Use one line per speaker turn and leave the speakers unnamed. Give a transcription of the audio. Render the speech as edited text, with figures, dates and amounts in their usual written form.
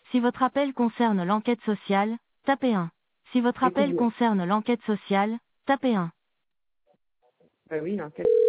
Si votre appel concerne l'enquête sociale, tapez 1. Si votre
Écoute,
appel concerne l'enquête sociale, tapez 1.
bah oui, l'enquête.